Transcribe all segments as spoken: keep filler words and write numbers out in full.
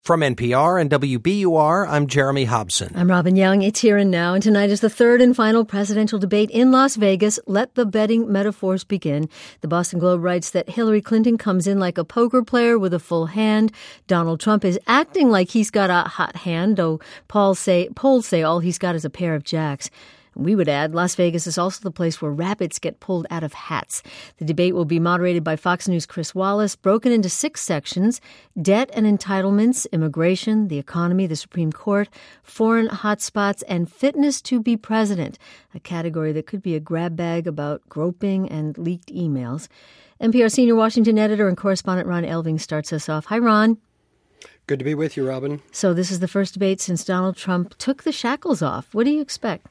From N P R and W B U R, I'm Jeremy Hobson. I'm Robin Young. It's Here and Now, and tonight is the third and final presidential debate in Las Vegas. Let the betting metaphors begin. The Boston Globe writes that Hillary Clinton comes in like a poker player with a full hand. Donald Trump is acting like he's got a hot hand, though polls say, polls say all he's got is a pair of jacks. We would add, Las Vegas is also the place where rabbits get pulled out of hats. The debate will be moderated by Fox News' Chris Wallace, broken into six sections: debt and entitlements, immigration, the economy, the Supreme Court, foreign hotspots, and fitness to be president, a category that could be a grab bag about groping and leaked emails. N P R senior Washington editor and correspondent Ron Elving starts us off. Hi, Ron. Good to be with you, Robin. So this is the first debate since Donald Trump took the shackles off. What do you expect?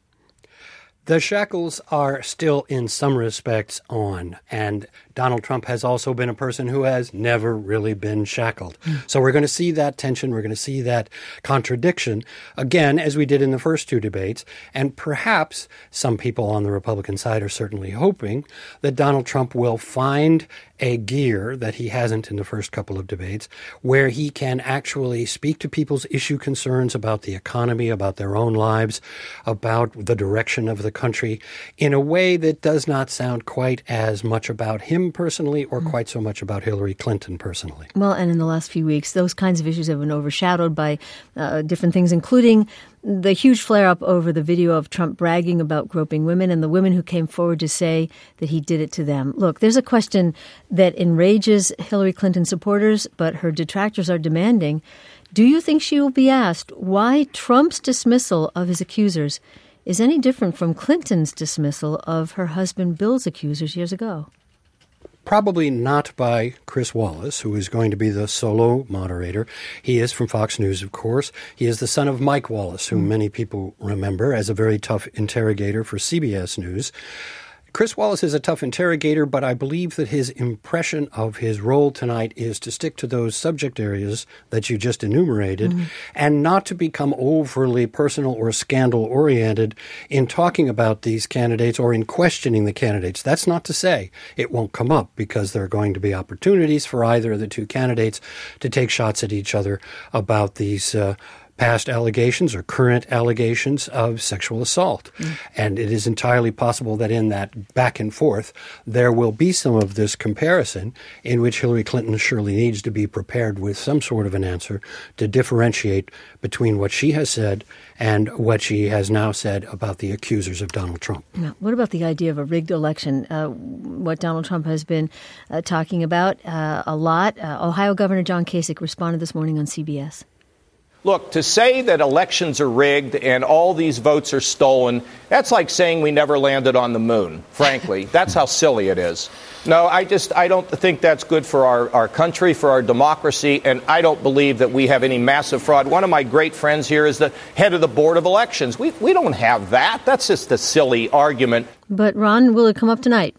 The shackles are still in some respects on, and Donald Trump has also been a person who has never really been shackled. Mm. So we're going to see that tension, we're going to see that contradiction again, as we did in the first two debates, and perhaps some people on the Republican side are certainly hoping that Donald Trump will find a gear that he hasn't in the first couple of debates, where he can actually speak to people's issue concerns about the economy, about their own lives, about the direction of the country, in a way that does not sound quite as much about him personally or mm. quite so much about Hillary Clinton personally. Well, and in the last few weeks, those kinds of issues have been overshadowed by uh, different things, including the huge flare-up over the video of Trump bragging about groping women and the women who came forward to say that he did it to them. Look, there's a question that enrages Hillary Clinton supporters, but her detractors are demanding. Do you think she will be asked why Trump's dismissal of his accusers is any different from Clinton's dismissal of her husband Bill's accusers years ago? Probably not by Chris Wallace, who is going to be the solo moderator. He is from Fox News, of course. He is the son of Mike Wallace, whom many people remember as a very tough interrogator for C B S News. Chris Wallace is a tough interrogator, but I believe that his impression of his role tonight is to stick to those subject areas that you just enumerated mm-hmm. and not to become overly personal or scandal-oriented in talking about these candidates or in questioning the candidates. That's not to say it won't come up, because there are going to be opportunities for either of the two candidates to take shots at each other about these uh, past allegations or current allegations of sexual assault. Mm. And it is entirely possible that in that back and forth, there will be some of this comparison in which Hillary Clinton surely needs to be prepared with some sort of an answer to differentiate between what she has said and what she has now said about the accusers of Donald Trump. Now, what about the idea of a rigged election? Uh, what Donald Trump has been uh, talking about uh, a lot. Uh, Ohio Governor John Kasich responded this morning on C B S. Look, to say that elections are rigged and all these votes are stolen, that's like saying we never landed on the moon, frankly. That's how silly it is. No, I just I don't think that's good for our, our country, for our democracy, and I don't believe that we have any massive fraud. One of my great friends here is the head of the Board of Elections. We, we don't have that. That's just a silly argument. But, Ron, will it come up tonight?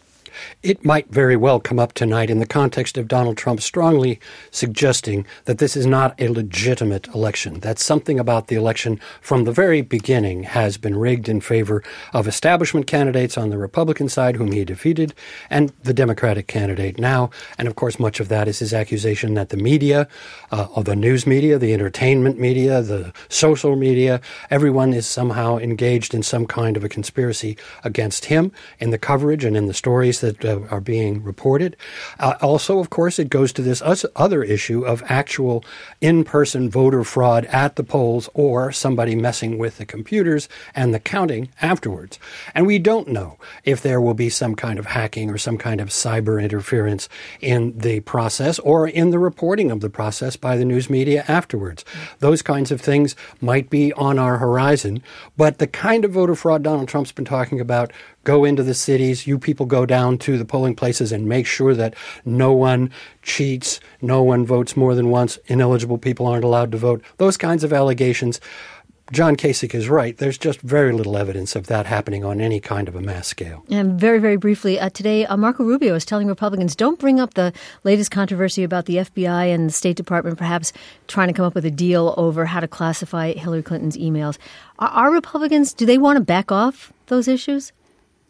It might very well come up tonight in the context of Donald Trump strongly suggesting that this is not a legitimate election, that something about the election from the very beginning has been rigged in favor of establishment candidates on the Republican side, whom he defeated, and the Democratic candidate now. And, of course, much of that is his accusation that the media, uh, or the news media, the entertainment media, the social media, everyone is somehow engaged in some kind of a conspiracy against him in the coverage and in the stories that uh, are being reported. Uh, also, of course, it goes to this other issue of actual in-person voter fraud at the polls or somebody messing with the computers and the counting afterwards. And we don't know if there will be some kind of hacking or some kind of cyber interference in the process or in the reporting of the process by the news media afterwards. Those kinds of things might be on our horizon, but the kind of voter fraud Donald Trump's been talking about, go into the cities, you people go down to the polling places and make sure that no one cheats, no one votes more than once, ineligible people aren't allowed to vote. Those kinds of allegations, John Kasich is right. There's just very little evidence of that happening on any kind of a mass scale. And very, very briefly, uh, today, uh, Marco Rubio is telling Republicans, don't bring up the latest controversy about the F B I and the State Department perhaps trying to come up with a deal over how to classify Hillary Clinton's emails. Are, are Republicans, do they want to back off those issues?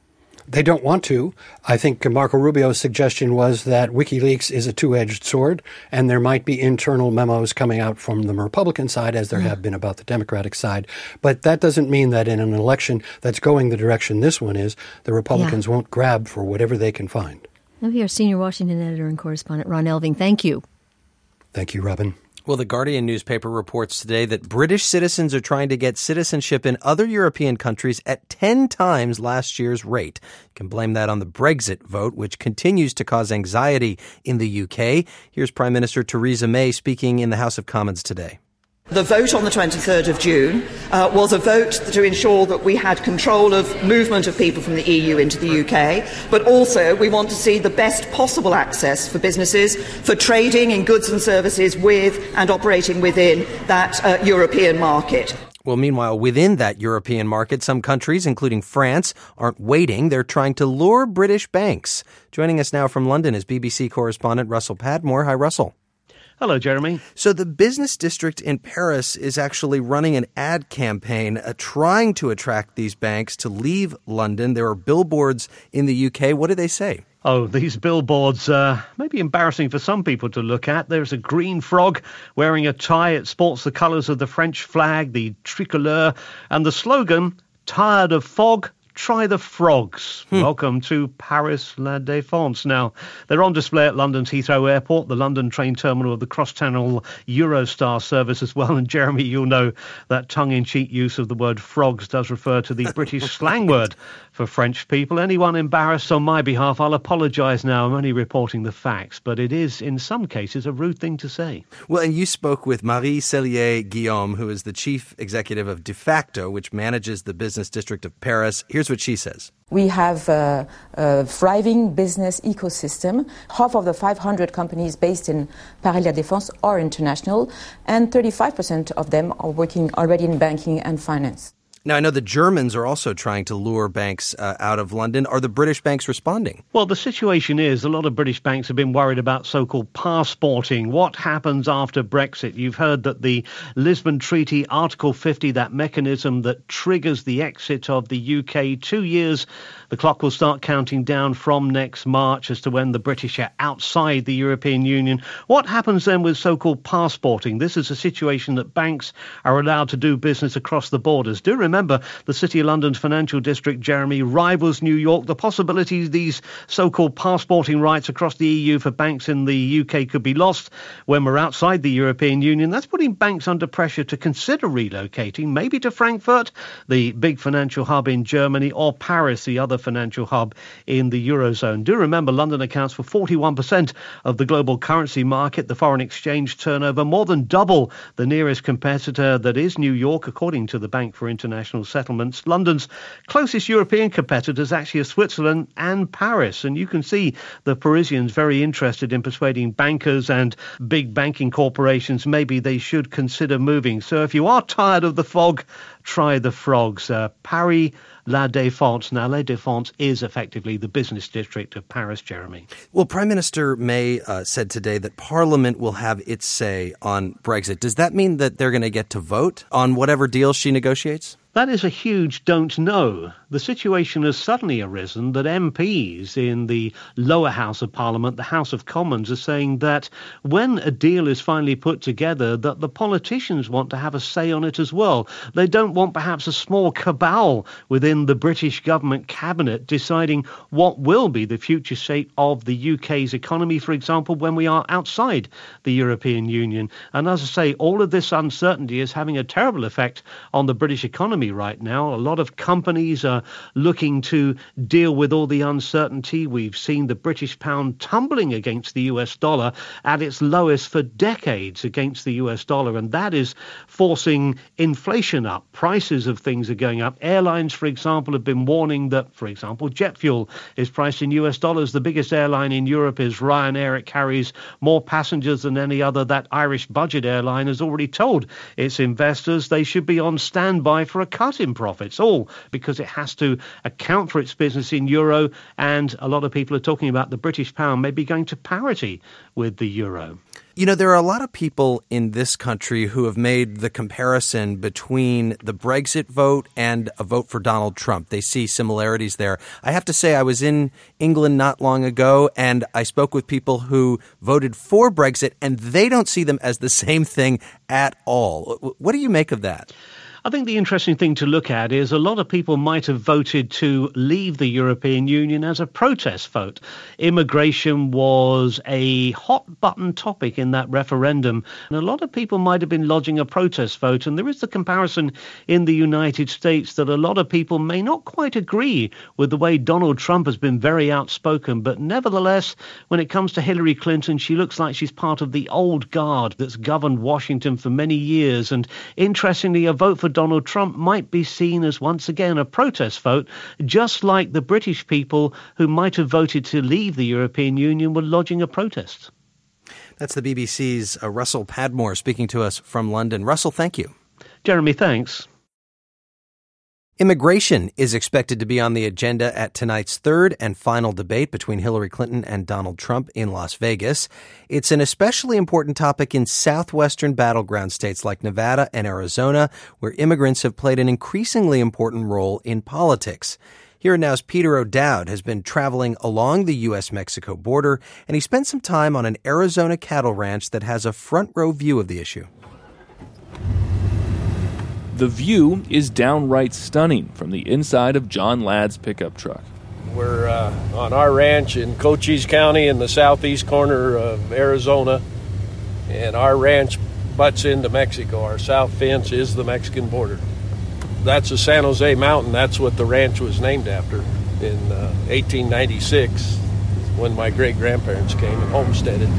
They don't want to. I think Marco Rubio's suggestion was that WikiLeaks is a two-edged sword, and there might be internal memos coming out from the Republican side, as there mm. have been about the Democratic side. But that doesn't mean that in an election that's going the direction this one is, the Republicans yeah. won't grab for whatever they can find. Now we are senior Washington editor and correspondent Ron Elving. Thank you. Thank you, Robin. Well, the Guardian newspaper reports today that British citizens are trying to get citizenship in other European countries at ten times last year's rate. You can blame that on the Brexit vote, which continues to cause anxiety in the U K. Here's Prime Minister Theresa May speaking in the House of Commons today. The vote on the twenty-third of June uh, was a vote to ensure that we had control of movement of people from the E U into the U K, but also we want to see the best possible access for businesses for trading in goods and services with and operating within that uh, European market. Well, meanwhile, within that European market, some countries, including France, aren't waiting. They're trying to lure British banks. Joining us now from London is B B C correspondent Russell Padmore. Hi, Russell. Hello, Jeremy. So the business district in Paris is actually running an ad campaign uh, trying to attract these banks to leave London. There are billboards in the U K. What do they say? Oh, these billboards uh, may be embarrassing for some people to look at. There's a green frog wearing a tie. It sports the colours of the French flag, the tricolore, and the slogan, "Tired of fog? Try the frogs." Hmm. Welcome to Paris La Défense. Now, they're on display at London's Heathrow Airport, the London train terminal of the cross-channel Eurostar service as well. And Jeremy, you'll know that tongue-in-cheek use of the word frogs does refer to the British slang word for French people. Anyone embarrassed on my behalf, I'll apologise now. I'm only reporting the facts, but it is, in some cases, a rude thing to say. Well, and you spoke with Marie Cellier-Guillaume, who is the chief executive of De Facto, which manages the business district of Paris. Here's what she says. We have a, a thriving business ecosystem. Half of the five hundred companies based in Paris La Défense are international, and thirty-five percent of them are working already in banking and finance. Now, I know the Germans are also trying to lure banks uh, out of London. Are the British banks responding? Well, the situation is a lot of British banks have been worried about so-called passporting. What happens after Brexit? You've heard that the Lisbon Treaty, Article fifty, that mechanism that triggers the exit of the U K, two years, the clock will start counting down from next March as to when the British are outside the European Union. What happens then with so-called passporting? This is a situation that banks are allowed to do business across the borders. Do remember Remember, the City of London's financial district, Jeremy, rivals New York. The possibility these so-called passporting rights across the E U for banks in the U K could be lost when we're outside the European Union. That's putting banks under pressure to consider relocating, maybe to Frankfurt, the big financial hub in Germany, or Paris, the other financial hub in the Eurozone. Do remember, London accounts for forty-one percent of the global currency market, the foreign exchange turnover, more than double the nearest competitor that is New York, according to the Bank for International Settlements. London's closest European competitors actually are Switzerland and Paris, and you can see the Parisians very interested in persuading bankers and big banking corporations maybe they should consider moving. So if you are tired of the fog, try the frogs. Uh, Paris La Défense. Now, La Défense is effectively the business district of Paris, Jeremy. Well, Prime Minister May uh, said today that Parliament will have its say on Brexit. Does that mean that they're going to get to vote on whatever deal she negotiates? That is a huge don't know. The situation has suddenly arisen that M Ps in the lower house of Parliament, the House of Commons, are saying that when a deal is finally put together, that the politicians want to have a say on it as well. They don't want perhaps a small cabal within the British government cabinet deciding what will be the future shape of the U K's economy, for example, when we are outside the European Union. And as I say, all of this uncertainty is having a terrible effect on the British economy right now. A lot of companies are looking to deal with all the uncertainty. We've seen the British pound tumbling against the U S dollar at its lowest for decades against the U S dollar, and that is forcing inflation up. Prices of things are going up. Airlines, for example, have been warning that, for example, jet fuel is priced in U S dollars. The biggest airline in Europe is Ryanair. It carries more passengers than any other. That Irish budget airline has already told its investors they should be on standby for a cut in profits, all because it has to account for its business in euro, and a lot of people are talking about the British pound maybe going to parity with the euro. You know, there are a lot of people in this country who have made the comparison between the Brexit vote and a vote for Donald Trump. They see similarities there. I have to say, I was in England not long ago, and I spoke with people who voted for Brexit, and they don't see them as the same thing at all. What do you make of that? I think the interesting thing to look at is a lot of people might have voted to leave the European Union as a protest vote. Immigration was a hot-button topic in that referendum, and a lot of people might have been lodging a protest vote. And there is the comparison in the United States that a lot of people may not quite agree with the way Donald Trump has been very outspoken, but nevertheless, when it comes to Hillary Clinton, she looks like she's part of the old guard that's governed Washington for many years. And interestingly, a vote for Donald Trump might be seen as once again a protest vote, just like the British people who might have voted to leave the European Union were lodging a protest. That's the B B C's uh, Russell Padmore speaking to us from London. Russell, thank you. Jeremy, thanks. Immigration is expected to be on the agenda at tonight's third and final debate between Hillary Clinton and Donald Trump in Las Vegas. It's an especially important topic in southwestern battleground states like Nevada and Arizona, where immigrants have played an increasingly important role in politics. Here now's Peter O'Dowd has been traveling along the U S Mexico border, and he spent some time on an Arizona cattle ranch that has a front row view of the issue. The view is downright stunning from the inside of John Ladd's pickup truck. We're uh, on our ranch in Cochise County in the southeast corner of Arizona, and our ranch butts into Mexico. Our south fence is the Mexican border. That's the San Jose Mountain. That's what the ranch was named after in uh, eighteen ninety-six when my great-grandparents came and homesteaded.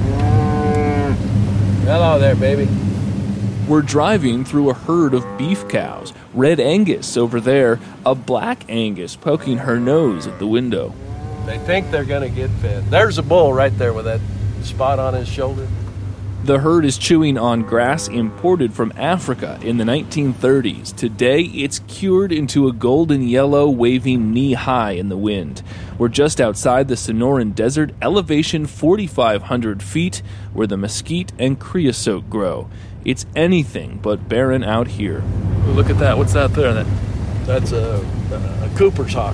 Hello there, baby. We're driving through a herd of beef cows, red Angus over there, a black Angus poking her nose at the window. They think they're going to get fed. There's a bull right there with that spot on his shoulder. The herd is chewing on grass imported from Africa in the nineteen thirties. Today, it's cured into a golden yellow, waving knee-high in the wind. We're just outside the Sonoran Desert, elevation forty-five hundred feet, where the mesquite and creosote grow. It's anything but barren out here. Ooh, look at that. What's that there? That, that's a, a Cooper's hawk.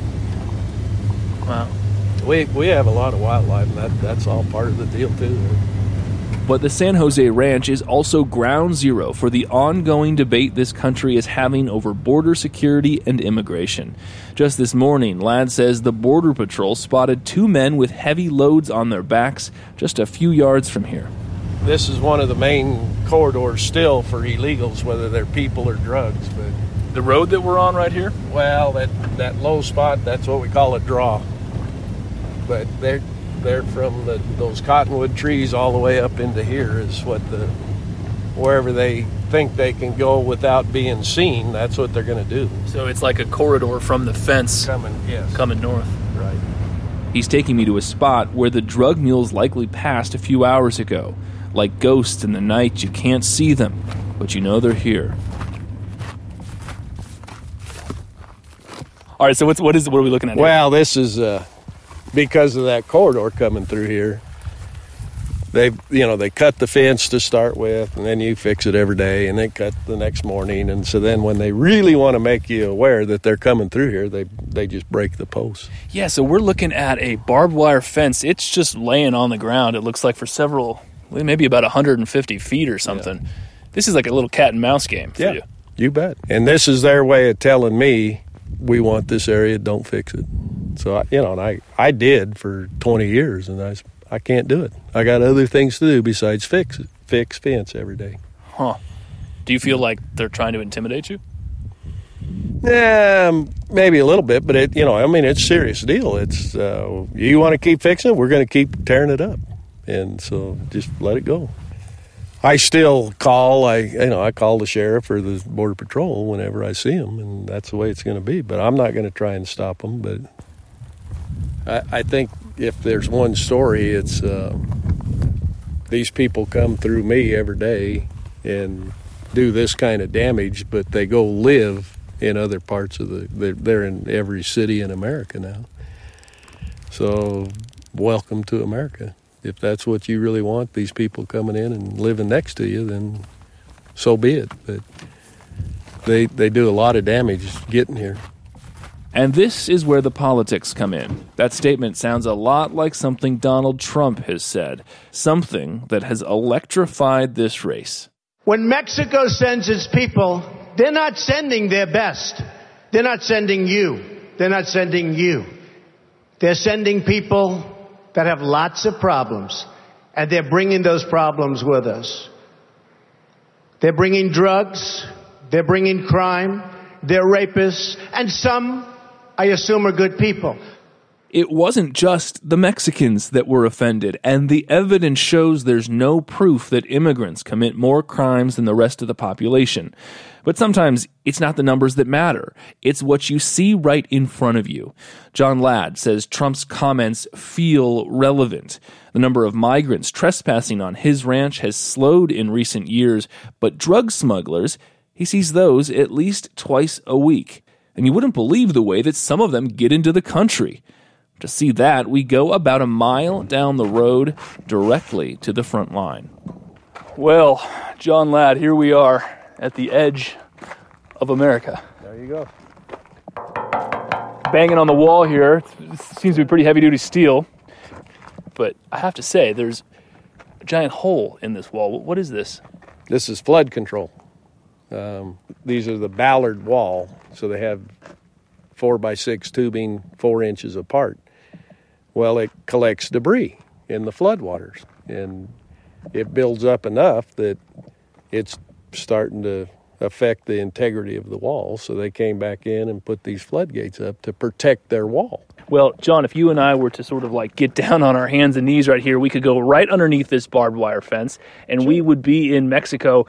Wow. We we have a lot of wildlife, and that, that's all part of the deal, too. But the San Jose Ranch is also ground zero for the ongoing debate this country is having over border security and immigration. Just this morning, Ladd says the Border Patrol spotted two men with heavy loads on their backs just a few yards from here. This is one of the main corridors still for illegals, whether they're people or drugs. But the road that we're on right here? Well, that, that low spot, that's what we call a draw. But they're they're from the, those cottonwood trees all the way up into here is what the wherever they think they can go without being seen, that's what they're going to do. So it's like a corridor from the fence coming, yes. coming north. Right. He's taking me to a spot where the drug mules likely passed a few hours ago. Like ghosts in the night, you can't see them, but you know they're here. All right, so what's, what is what are we looking at here? Well, this is uh, because of that corridor coming through here. They, you know, they cut the fence to start with, and then you fix it every day, and then cut the next morning. And so then when they really want to make you aware that they're coming through here, they they just break the posts. Yeah, so we're looking at a barbed wire fence. It's just laying on the ground, it looks like, for several... maybe about one hundred fifty feet or something. Yeah. This is like a little cat and mouse game for yeah, you. You bet. And this is their way of telling me, we want this area, don't fix it. So, I, you know, and I, I did for twenty years, and I, I can't do it. I got other things to do besides fix it, fix fence every day. Huh. Do you feel like they're trying to intimidate you? Yeah, maybe a little bit, but, it, you know, I mean, it's a serious deal. It's, uh, you want to keep fixing it, we're going to keep tearing it up. And so just let it go. I still call, I you know, I call the sheriff or the Border Patrol whenever I see them, and that's the way it's going to be. But I'm not going to try and stop them. But I, I think if there's one story, it's uh, these people come through me every day and do this kind of damage, but they go live in other parts of the, they're, they're in every city in America now. So welcome to America. if that's what you really want, these people coming in and living next to you, then so be it. But they they do a lot of damage getting here. And this is where the politics come in. That statement sounds a lot like something Donald Trump has said, something that has electrified this race. When Mexico sends its people, they're not sending their best. They're not sending you. They're not sending you. They're sending people that have lots of problems, and they're bringing those problems with us. They're bringing drugs, they're bringing crime, they're rapists, and some, I assume, are good people. It wasn't just the Mexicans that were offended, and the evidence shows there's no proof that immigrants commit more crimes than the rest of the population. But sometimes it's not the numbers that matter. It's what you see right in front of you. John Ladd says Trump's comments feel relevant. The number of migrants trespassing on his ranch has slowed in recent years, but drug smugglers, he sees those at least twice a week. And you wouldn't believe the way that some of them get into the country. To see that, we go about a mile down the road directly to the front line. Well, John Ladd, here we are at the edge of America. There you go. Banging on the wall here. It seems to be pretty heavy-duty steel. But I have to say, there's a giant hole in this wall. What is this? This is flood control. Um, these are the Ballard wall, so they have four by six tubing four inches apart. Well, it collects debris in the floodwaters, and it builds up enough that it's starting to affect the integrity of the wall, so they came back in and put these floodgates up to protect their wall. Well, John, if you and I were to sort of like get down on our hands and knees right here, we could go right underneath this barbed wire fence, and sure. we would be in Mexico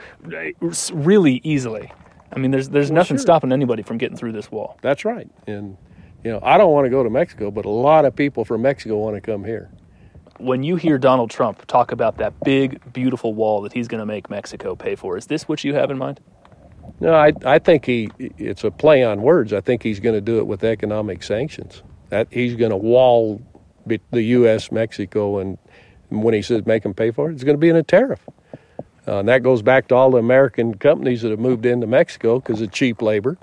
really easily. I mean, there's there's well, nothing sure. stopping anybody from getting through this wall. That's right. And, you know, I don't want to go to Mexico, but a lot of people from Mexico want to come here. When you hear Donald Trump talk about that big, beautiful wall that he's going to make Mexico pay for, is this what you have in mind? No, I I think he it's a play on words. I think he's going to do it with economic sanctions. That he's going to wall the U S, Mexico, and when he says make them pay for it, it's going to be in a tariff. Uh, and that goes back to all the American companies that have moved into Mexico because of cheap labor.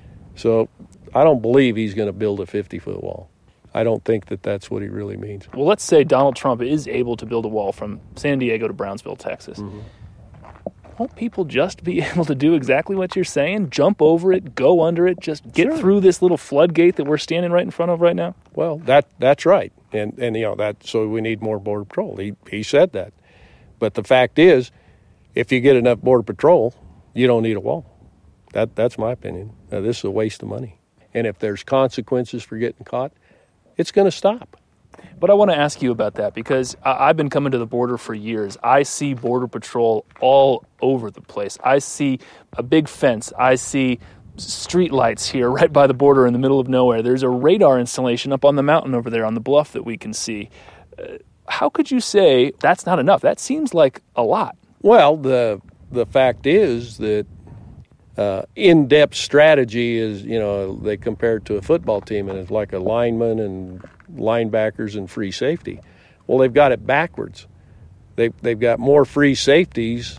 So I don't believe he's going to build a fifty-foot wall. I don't think that that's what he really means. Well, let's say Donald Trump is able to build a wall from San Diego to Brownsville, Texas. Mm-hmm. Won't people just be able to do exactly what you're saying? Jump over it, go under it, just get sure. through this little floodgate that we're standing right in front of right now? Well, that that's right. And, and you know, that so we need more Border Patrol. He he said that. But the fact is, if you get enough Border Patrol, you don't need a wall. That That's my opinion. Now, this is a waste of money. And if there's consequences for getting caught, it's going to stop. But I want to ask you about that because I've been coming to the border for years. I see Border Patrol all over the place. I see a big fence. I see street lights here right by the border in the middle of nowhere. There's a radar installation up on the mountain over there on the bluff that we can see. Uh, how could you say that's not enough? That seems like a lot. Well, the the fact is that uh, in-depth strategy is, you know, they compare it to a football team, and it's like a lineman and linebackers and free safety. Well, they've got it backwards. They've, they've got more free safeties,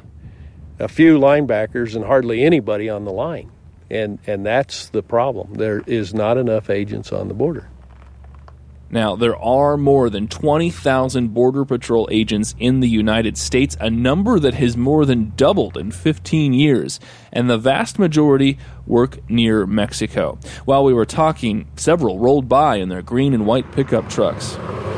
a few linebackers, and hardly anybody on the line. And, and that's the problem. There is not enough agents on the border. Now, there are more than twenty thousand Border Patrol agents in the United States, a number that has more than doubled in fifteen years, and the vast majority work near Mexico. While we were talking, several rolled by in their green and white pickup trucks.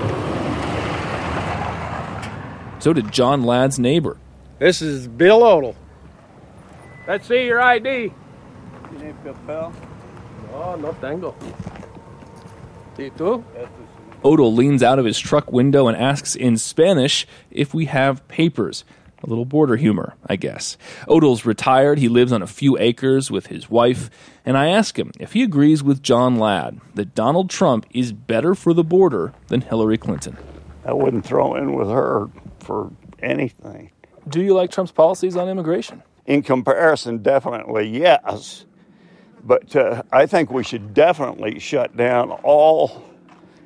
So did John Ladd's neighbor. This is Bill Odell. Let's see your I D. ¿Tiene papel? No, no tengo. ¿Y tú? Odell leans out of his truck window and asks in Spanish if we have papers. A little border humor, I guess. Odell's retired. He lives on a few acres with his wife. And I ask him if he agrees with John Ladd that Donald Trump is better for the border than Hillary Clinton. I wouldn't throw in with her for anything. Do you like Trump's policies on immigration? In comparison, definitely yes. But uh, I think we should definitely shut down all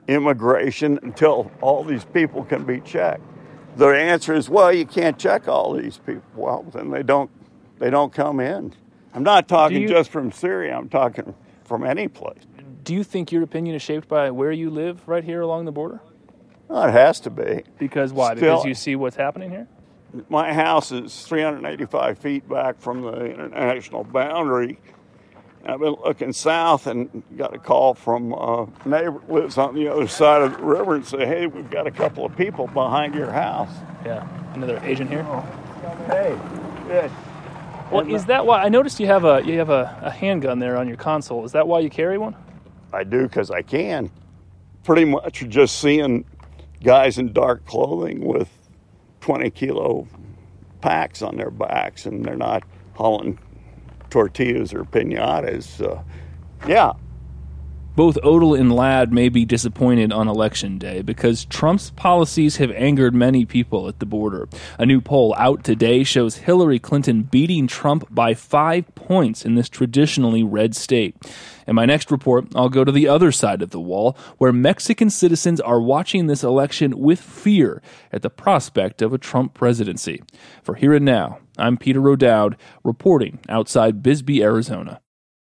immigration until all these people can be checked. The answer is, well, you can't check all these people. Well, then they don't they don't come in. I'm not talking you, just from Syria. I'm talking from any place. Do you think your opinion is shaped by where you live right here along the border? Well, it has to be. Because why? Still, because you see what's happening here? My house is three hundred eighty-five feet back from the international boundary. I've been looking south and got a call from a neighbor who lives on the other side of the river and say, hey, we've got a couple of people behind your house. Yeah. Another agent here? Oh. Hey. Yeah. Well, and is that why? I noticed you have a you have a, a handgun there on your console. Is that why you carry one? I do because I can. Pretty much just seeing guys in dark clothing with twenty kilo packs on their backs, and they're not hauling tortillas or piñatas. Uh, yeah. Both Odell and Ladd may be disappointed on Election Day because Trump's policies have angered many people at the border. A new poll out today shows Hillary Clinton beating Trump by five points in this traditionally red state. In my next report, I'll go to the other side of the wall, where Mexican citizens are watching this election with fear at the prospect of a Trump presidency. For Here and Now, I'm Peter O'Dowd, reporting outside Bisbee, Arizona.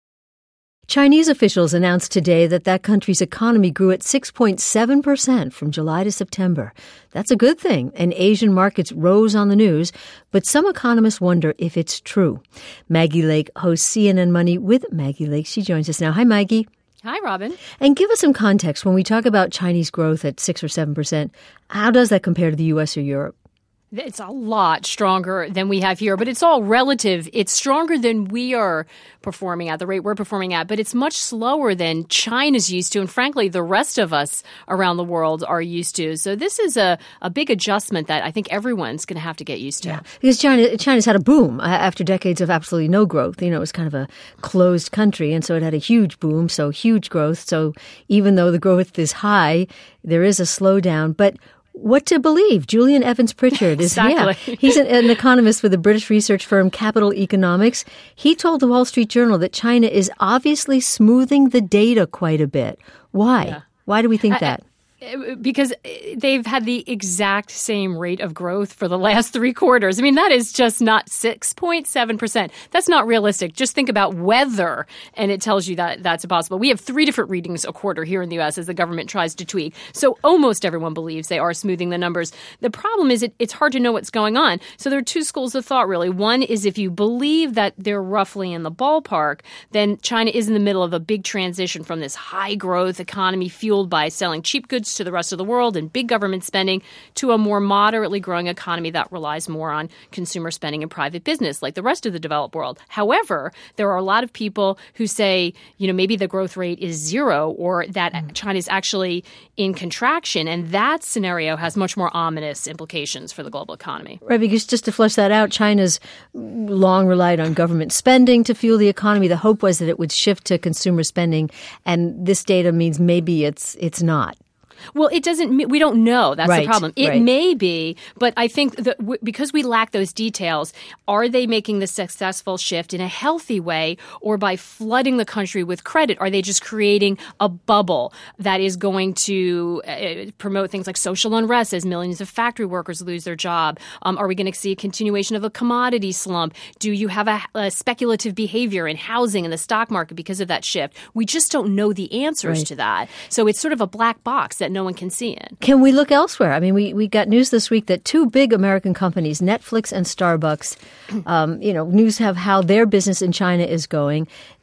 Chinese officials announced today that that country's economy grew at six point seven percent from July to September. That's a good thing, and Asian markets rose on the news, but some economists wonder if it's true. Maggie Lake hosts C N N Money with Maggie Lake. She joins us now. Hi, Maggie. Hi, Robin. And give us some context. When we talk about Chinese growth at six or seven percent, how does that compare to the U S or Europe? It's a lot stronger than we have here, but it's all relative. It's stronger than we are performing at, the rate we're performing at, but it's much slower than China's used to, and frankly, the rest of us around the world are used to. So this is a, a big adjustment that I think everyone's going to have to get used to. Yeah, because China, China's had a boom after decades of absolutely no growth. You know, it was kind of a closed country, and so it had a huge boom, so huge growth. So even though the growth is high, there is a slowdown, but what to believe? Julian Evans Pritchard is exactly. yeah, he's an, an economist with the British research firm Capital Economics. He told the Wall Street Journal that China is obviously smoothing the data quite a bit. Why? Yeah. Why do we think I, that? Because they've had the exact same rate of growth for the last three quarters. I mean, that is just not six point seven percent. That's not realistic. Just think about weather, and it tells you that that's impossible. We have three different readings a quarter here in the U S as the government tries to tweak. So almost everyone believes they are smoothing the numbers. The problem is it, it's hard to know what's going on. So there are two schools of thought, really. One is if you believe that they're roughly in the ballpark, then China is in the middle of a big transition from this high-growth economy fueled by selling cheap goods to the rest of the world and big government spending to a more moderately growing economy that relies more on consumer spending and private business like the rest of the developed world. However, there are a lot of people who say, you know, maybe the growth rate is zero or that mm. China is actually in contraction. And that scenario has much more ominous implications for the global economy. Right, because just to flesh that out, China's long relied on government spending to fuel the economy. The hope was that it would shift to consumer spending. And this data means maybe it's it's not. Well, it doesn't – we don't know. That's right, the problem. It right. may be, but I think that w- because we lack those details, are they making the successful shift in a healthy way or by flooding the country with credit? Are they just creating a bubble that is going to uh, promote things like social unrest as millions of factory workers lose their job? Um, are we going to see a continuation of a commodity slump? Do you have a, a speculative behavior in housing and the stock market because of that shift? We just don't know the answers right. to that. So it's sort of a black box that no one can see in. Can we look elsewhere? I mean, we, we got news this week that two big American companies, Netflix and Starbucks, um, you know, news have how their business in China is going.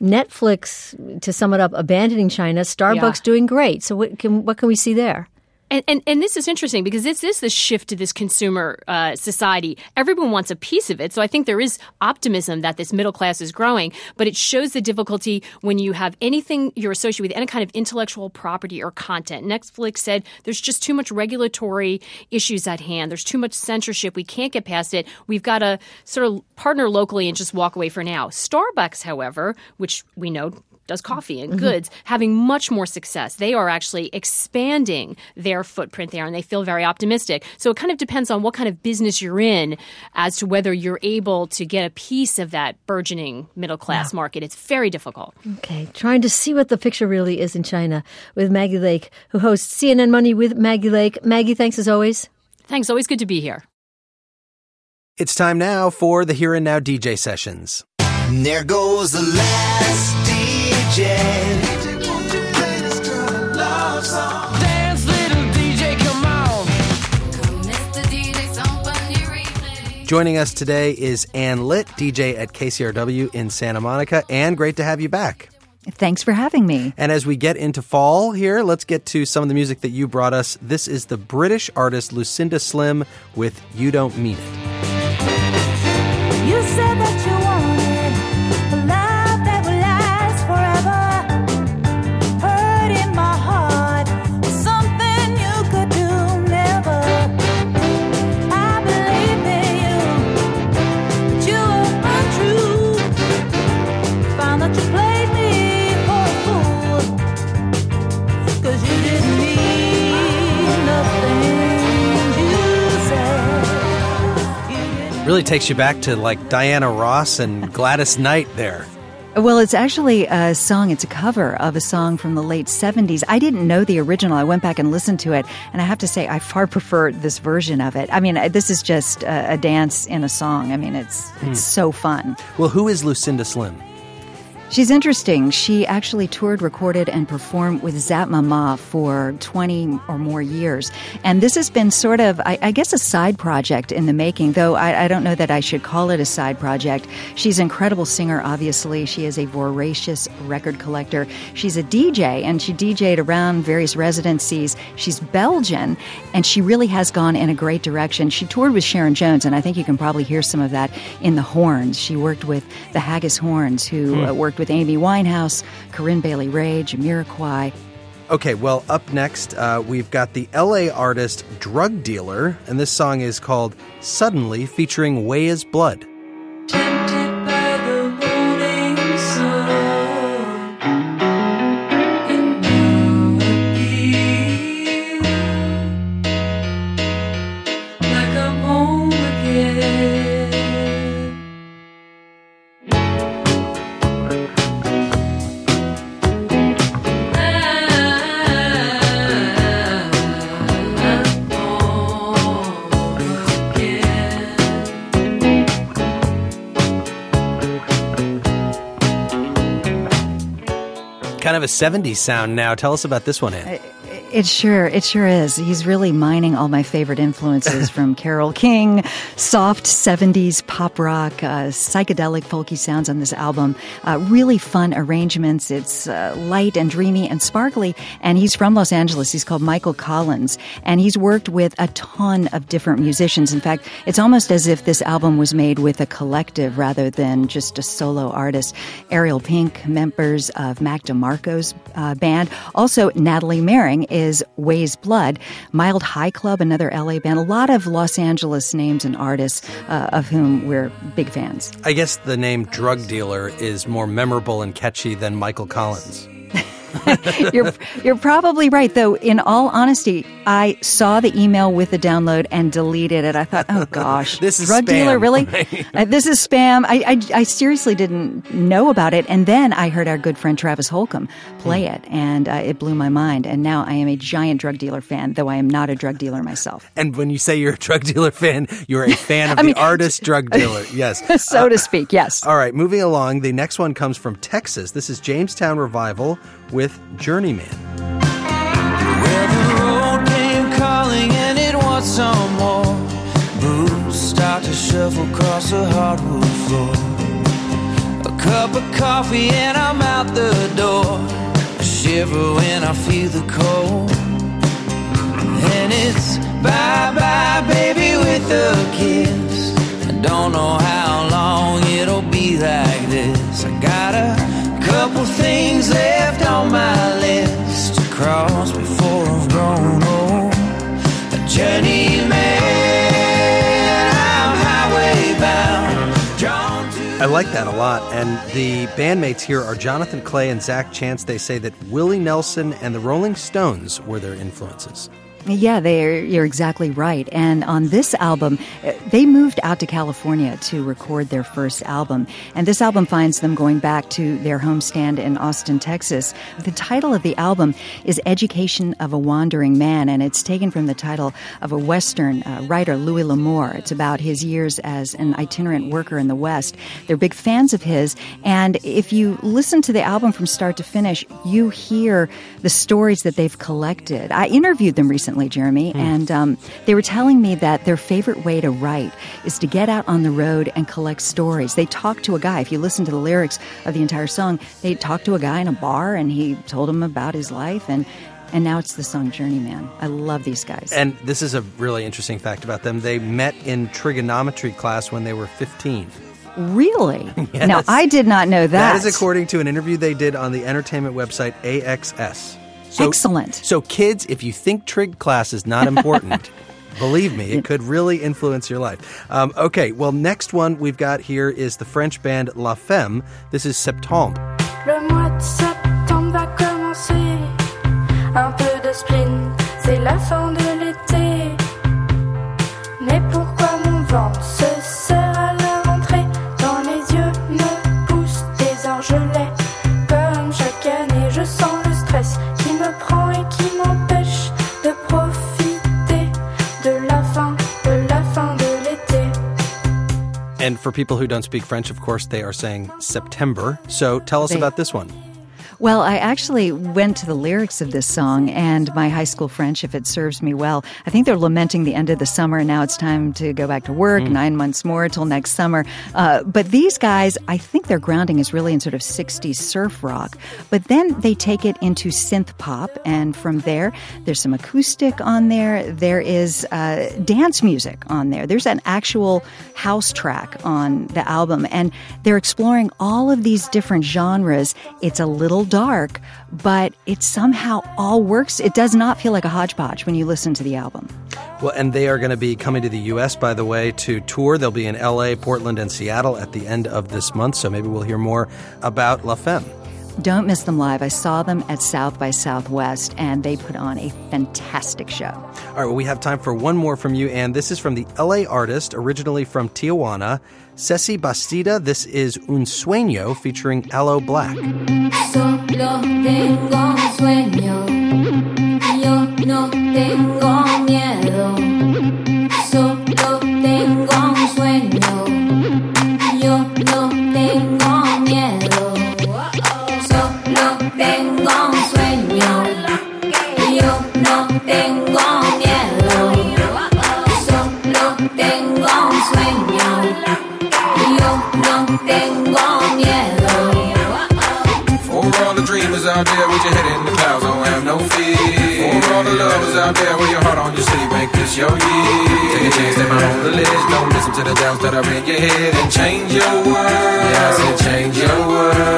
Netflix, to sum it up, abandoning China. Starbucks yeah. doing great. So what can what can we see there? And, and and this is interesting because this is the shift to this consumer uh, society. Everyone wants a piece of it. So I think there is optimism that this middle class is growing, but it shows the difficulty when you have anything you're associated with, any kind of intellectual property or content. Netflix said there's just too much regulatory issues at hand. There's too much censorship. We can't get past it. We've got to sort of partner locally and just walk away for now. Starbucks, however, which we know does coffee and Mhm. goods, having much more success. They are actually expanding their footprint there, and they feel very optimistic. So it kind of depends on what kind of business you're in as to whether you're able to get a piece of that burgeoning middle-class Yeah. market. It's very difficult. Okay, trying to see what the picture really is in China with Maggie Lake, who hosts C N N Money with Maggie Lake. Maggie, thanks as always. Thanks. Always good to be here. It's time now for the Here and Now D J sessions. And there goes the last D J. Dance, little D J, come on. Joining us today is Ann Litt, D J at K C R W in Santa Monica. Ann, great to have you back. Thanks for having me. And as we get into fall here, let's get to some of the music that you brought us. This is the British artist Lucinda Slim with You Don't Mean It. You said that you wanted a life that would last forever. Hurt in my heart, something you could do never. I believed in you, but you were untrue. Found that you played me for a fool, 'cause you didn't mean nothing you said. Really takes you back to like Diana Ross and Gladys Knight there. Well, it's actually a song, it's a cover of a song from the late seventies. I didn't know the original. I went back and listened to it, and I have to say I far prefer this version of it. I mean, this is just a, a dance in a song. I mean, it's Hmm. it's so fun. Well, who is Lucinda Slim? She's interesting. She actually toured, recorded, and performed with Zap Mama for twenty or more years. And this has been sort of, I, I guess, a side project in the making, though I, I don't know that I should call it a side project. She's an incredible singer, obviously. She is a voracious record collector. She's a D J, and she D J'd around various residencies. She's Belgian, and she really has gone in a great direction. She toured with Sharon Jones, and I think you can probably hear some of that in the horns. She worked with the Haggis Horns, who Hmm. uh, worked with Amy Winehouse, Corinne Bailey Rae, Jamiroquai. Okay, well, up next, uh, we've got the L A artist Drug Dealer, and this song is called Suddenly, featuring Way Is Blood. Kind of a seventies sound now. Tell us about this one, Ann. It sure, it sure is. He's really mining all my favorite influences from Carole King, soft seventies pop rock, uh, psychedelic folky sounds on this album. Uh, really fun arrangements. It's uh, light and dreamy and sparkly. And he's from Los Angeles. He's called Michael Collins. And he's worked with a ton of different musicians. In fact, it's almost as if this album was made with a collective rather than just a solo artist. Ariel Pink, members of Mac DeMarco's uh, band. Also, Natalie Merring is Way Is Blood. Mild High Club, another L A band. A lot of Los Angeles names and artists uh, of whom we're big fans. I guess the name Drug Dealer is more memorable and catchy than Michael Collins. you're you're probably right, though. In all honesty, I saw the email with the download and deleted it. I thought, oh gosh, this is drug spam, dealer, really? right? uh, this is spam. I, I I seriously didn't know about it, and then I heard our good friend Travis Holcomb play it, and uh, it blew my mind. And now I am a giant drug dealer fan, though I am not a drug dealer myself. And when you say you're a drug dealer fan, you're a fan of I the mean, artist Drug Dealer. Yes, so to speak. Yes. All right, moving along. The next one comes from Texas. This is Jamestown Revival with Journeyman. Well, the road came calling and it wants some more. Boots start to shuffle across the hardwood floor. A cup of coffee and I'm out the door. I shiver when I feel the cold. And it's bye-bye, baby, with a kiss. I don't know how long it'll be like this. I got a couple things left on my list to cross before I've grown old. A journeyman, I'm highway bound, drawn to I like that a lot. And the bandmates here are Jonathan Clay and Zach Chance. They say that Willie Nelson and the Rolling Stones were their influences. Yeah, they're, you're exactly right. And on this album, they moved out to California to record their first album. And this album finds them going back to their homestand in Austin, Texas. The title of the album is Education of a Wandering Man, and it's taken from the title of a Western uh, writer, Louis L'Amour. It's about his years as an itinerant worker in the West. They're big fans of his, and if you listen to the album from start to finish, you hear the stories that they've collected. I interviewed them recently, Jeremy, mm. and um, they were telling me that their favorite way to write is to get out on the road and collect stories. They talk to a guy. If you listen to the lyrics of the entire song, they talk to a guy in a bar, and he told them about his life, and and now it's the song Journeyman. I love these guys. And this is a really interesting fact about them. They met in trigonometry class when they were fifteen. Really? Yes. Now, I did not know that. That is according to an interview they did on the entertainment website A X S. So, Excellent. So kids, if you think trig class is not important, believe me, it could really influence your life. Um, okay, well, next one we've got here is the French band La Femme. This is Septembre. Le mois de septembre va commencer. Un peu de spleen, c'est la fin de l'été. Mais pourquoi mon ventre se serre à la rentrée? Dans les yeux me poussent des orgelets. Comme chaque année, je sens le stress qui me prend et qui m'empêche de profiter de la fin, de la fin de l'été. And for people who don't speak French, of course, they are saying September. So tell us They- about this one. Well, I actually went to the lyrics of this song, and my high school French, if it serves me well, I think they're lamenting the end of the summer, and now it's time to go back to work, mm. nine months more till next summer. Uh, but these guys, I think their grounding is really in sort of sixties surf rock, but then they take it into synth pop, and from there, there's some acoustic on there. There is uh, dance music on there. There's an actual house track on the album, and they're exploring all of these different genres. It's a little dark, but it somehow all works. It does not feel like a hodgepodge when you listen to the album. Well, and they are going to be coming to the U S, by the way, to tour. They'll be in L A, Portland, and Seattle at the end of this month, so maybe we'll hear more about La Femme. Don't miss them live. I saw them at South by Southwest, and they put on a fantastic show. All right, well, we have time for one more from you, and this is from the L A artist, originally from Tijuana, Ceci Bastida. This is Un Sueño featuring Aloe Black. Solo tengo un sueño, yo no tengo miedo. Solo tengo un sueño, yo no tengo miedo. Solo tengo un sueño, yo no tengo miedo. Solo tengo un sueño, yo no tengo miedo. For all the dreamers out there with your head in the clouds, don't have no fear. For all the lovers out there with your heart on your sleeve, make this your year. Take a chance, step out on the ledge, don't listen to the doubts that are in your head, and change your world. Yeah, I said change your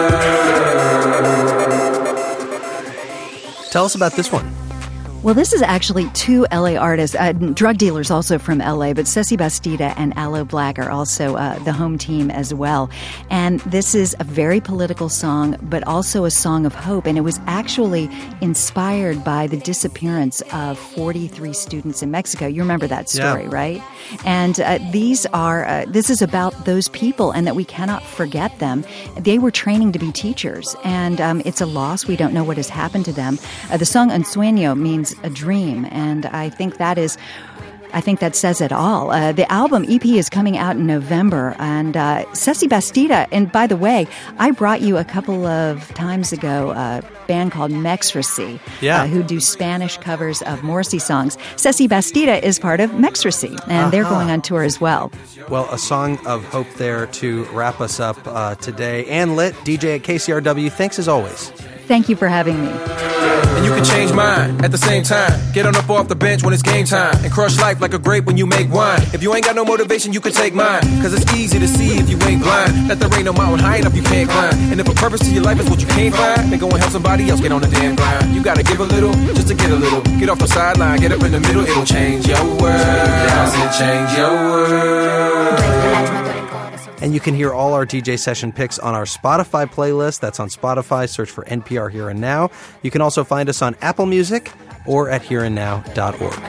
world. Tell us about this one. Well, this is actually two L A artists, uh, drug dealers also from L A, but Ceci Bastida and Aloe Black are also uh, the home team as well. And this is a very political song, but also a song of hope. And it was actually inspired by the disappearance of forty-three students in Mexico. You remember that story, Yeah. right? And uh, these are, uh, this is about those people and that we cannot forget them. They were training to be teachers, and um, it's a loss. We don't know what has happened to them. Uh, the song Un Sueño means a dream, and I think that is I think that says it all. Uh, the album E P is coming out in November, and uh, Ceci Bastida, and by the way, I brought you a couple of times ago a band called Mexracy, Yeah. uh, who do Spanish covers of Morrissey songs. Ceci Bastida is part of Mexracy, and they're Uh-huh. going on tour as well. Well, a song of hope there to wrap us up uh, today. Ann Litt, D J at K C R W, thanks as always. Thank you for having me. And you can change mine at the same time. Get on up off the bench when it's game time. And crush life like a grape when you make wine. If you ain't got no motivation, you can take mine. Cause it's easy to see if you ain't blind. That there ain't no mountain high enough you can't climb. And if a purpose to your life is what you can't find, then go and help somebody else get on the damn grind. You gotta give a little, just to get a little. Get off the sideline, get up in the middle, it'll change your world. I said change your world. And you can hear all our D J session picks on our Spotify playlist. That's on Spotify. Search for N P R Here and Now. You can also find us on Apple Music or at here and now dot org.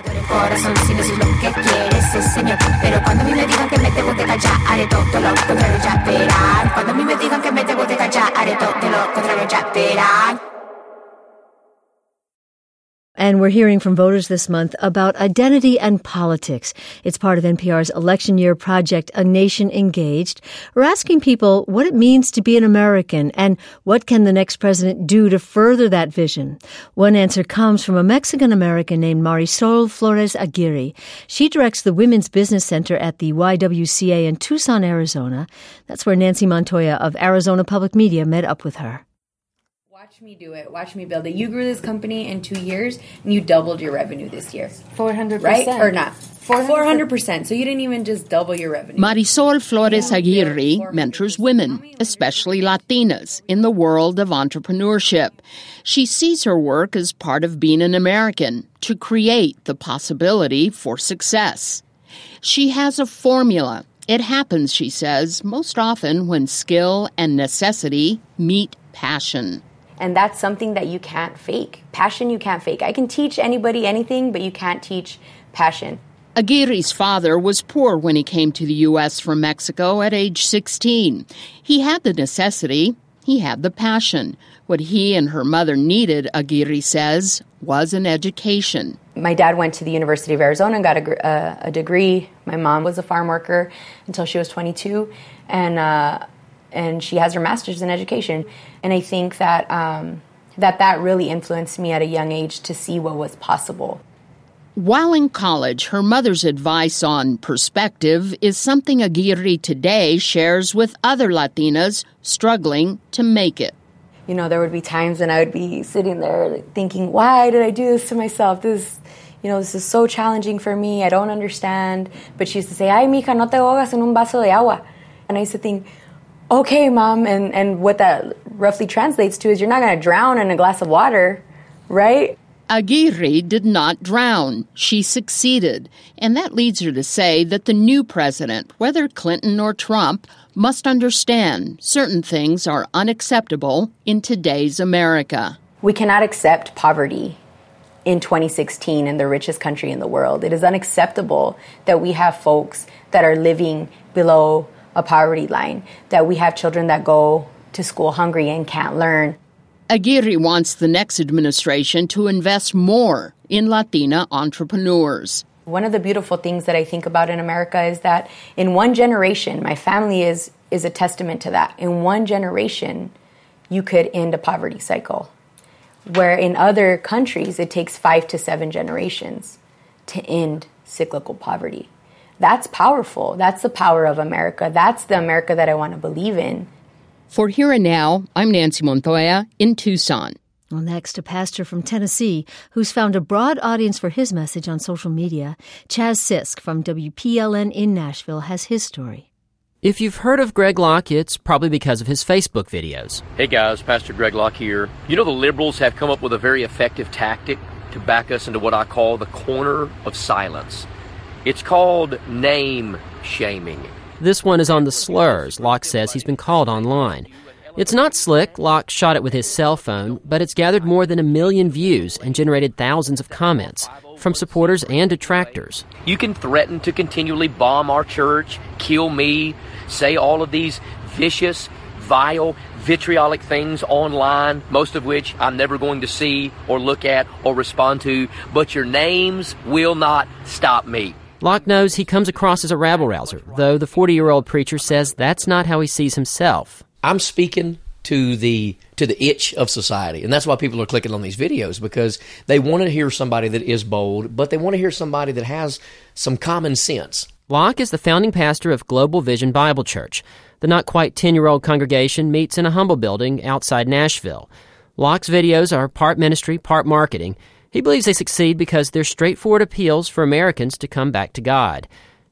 And we're hearing from voters this month about identity and politics. It's part of N P R's election year project, A Nation Engaged. We're asking people what it means to be an American and what can the next president do to further that vision. One answer comes from a Mexican-American named Marisol Flores Aguirre. She directs the Women's Business Center at the Y W C A in Tucson, Arizona. That's where Nancy Montoya of Arizona Public Media met up with her. Watch me do it. Watch me build it. You grew this company in two years, and you doubled your revenue this year. four hundred percent. Right? Or not? four hundred percent. So you didn't even just double your revenue. Marisol Flores Aguirre mentors women, especially Latinas, in the world of entrepreneurship. She sees her work as part of being an American, to create the possibility for success. She has a formula. It happens, she says, most often when skill and necessity meet passion. And that's something that you can't fake. Passion you can't fake. I can teach anybody anything, but you can't teach passion. Aguirre's father was poor when he came to the U S from Mexico at age sixteen. He had the necessity. He had the passion. What he and her mother needed, Aguirre says, was an education. My dad went to the University of Arizona and got a, uh, a degree. My mom was a farm worker until she was twenty-two. And uh, and she has her master's in education. And I think that um, that that really influenced me at a young age to see what was possible. While in college, her mother's advice on perspective is something Aguirre today shares with other Latinas struggling to make it. You know, there would be times when I would be sitting there thinking, why did I do this to myself? This, you know, this is so challenging for me. I don't understand. But she used to say, ay, mija, no te ahogas en un vaso de agua. And I used to think, okay, Mom, and, and what that roughly translates to is you're not going to drown in a glass of water, right? Aguirre did not drown. She succeeded. And that leads her to say that the new president, whether Clinton or Trump, must understand certain things are unacceptable in today's America. We cannot accept poverty in twenty sixteen in the richest country in the world. It is unacceptable that we have folks that are living below a poverty line, that we have children that go to school hungry and can't learn. Aguirre wants the next administration to invest more in Latina entrepreneurs. One of the beautiful things that I think about in America is that in one generation, my family is, is a testament to that. In one generation, you could end a poverty cycle. Where in other countries, it takes five to seven generations to end cyclical poverty. That's powerful. That's the power of America. That's the America that I want to believe in. For Here and Now, I'm Nancy Montoya in Tucson. Well, next, a pastor from Tennessee who's found a broad audience for his message on social media. Chaz Sisk from W P L N in Nashville has his story. If you've heard of Greg Locke, it's probably because of his Facebook videos. Hey guys, Pastor Greg Locke here. You know the liberals have come up with a very effective tactic to back us into what I call the corner of silence. It's called name shaming. This one is on the slurs Locke says he's been called online. It's not slick. Locke shot it with his cell phone, but it's gathered more than a million views and generated thousands of comments from supporters and detractors. You can threaten to continually bomb our church, kill me, say all of these vicious, vile, vitriolic things online, most of which I'm never going to see or look at or respond to, but your names will not stop me. Locke knows he comes across as a rabble-rouser, though the forty-year-old preacher says that's not how he sees himself. I'm speaking to the to the itch of society, and that's why people are clicking on these videos, because they want to hear somebody that is bold, but they want to hear somebody that has some common sense. Locke is the founding pastor of Global Vision Bible Church. The not-quite ten-year-old congregation meets in a humble building outside Nashville. Locke's videos are part ministry, part marketing. He believes they succeed because they're straightforward appeals for Americans to come back to God. He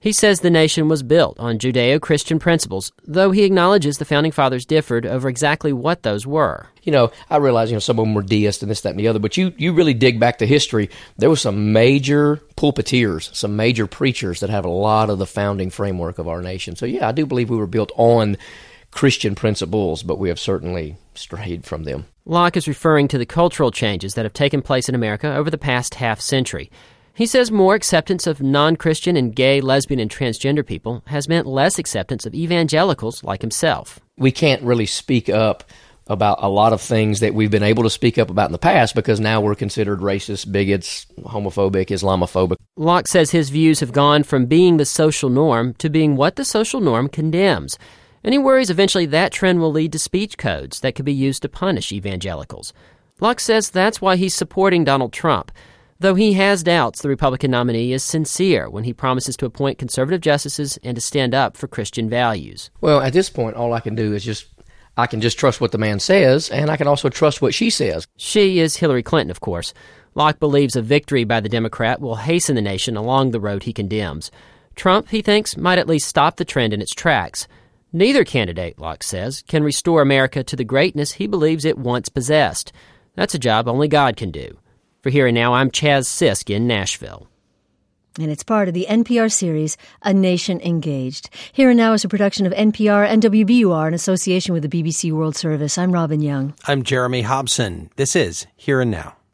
He says the nation was built on Judeo-Christian principles, though he acknowledges the Founding Fathers differed over exactly what those were. You know, I realize, you know, some of them were deists and this, that, and the other, but you, you really dig back to history, there were some major pulpiteers, some major preachers that have a lot of the founding framework of our nation. So, yeah, I do believe we were built on Christian principles, but we have certainly strayed from them. Locke is referring to the cultural changes that have taken place in America over the past half century. He says more acceptance of non-Christian and gay, lesbian, and transgender people has meant less acceptance of evangelicals like himself. We can't really speak up about a lot of things that we've been able to speak up about in the past because now we're considered racist, bigots, homophobic, Islamophobic. Locke says his views have gone from being the social norm to being what the social norm condemns. And he worries eventually that trend will lead to speech codes that could be used to punish evangelicals. Locke says that's why he's supporting Donald Trump, though he has doubts the Republican nominee is sincere when he promises to appoint conservative justices and to stand up for Christian values. Well, at this point, all I can do is just, I can just trust what the man says, and I can also trust what she says. She is Hillary Clinton, of course. Locke believes a victory by the Democrat will hasten the nation along the road he condemns. Trump, he thinks, might at least stop the trend in its tracks. Neither candidate, Locke says, can restore America to the greatness he believes it once possessed. That's a job only God can do. For Here and Now, I'm Chaz Sisk in Nashville. And it's part of the N P R series, A Nation Engaged. Here and Now is a production of N P R and W B U R in association with the B B C World Service. I'm Robin Young. I'm Jeremy Hobson. This is Here and Now.